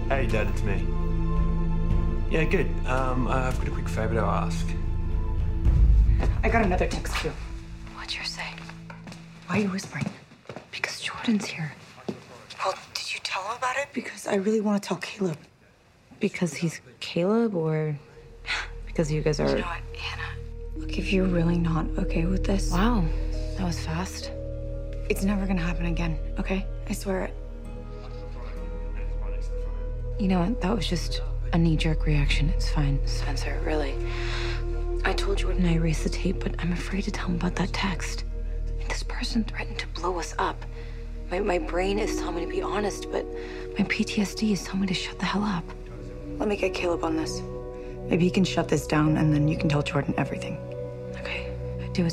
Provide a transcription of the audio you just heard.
Hey, Dad, it's me. Yeah, good. I've got a quick favor to ask. I got another text too. What'd yours say? Why are you whispering? Because Jordan's here. Well, did you tell him about it? Because I really want to tell Caleb. Because he's Caleb, or because you guys are... You know what, Hannah? Look, if you're really not okay with this... Wow, that was fast. It's never gonna happen again, okay? I swear it. You know what? That was just a knee-jerk reaction. It's fine, Spencer, really. I told Jordan I erased the tape, but I'm afraid to tell him about that text. This person threatened to blow us up. My brain is telling me to be honest, but my PTSD is telling me to shut the hell up. Let me get Caleb on this. Maybe he can shut this down, and then you can tell Jordan everything.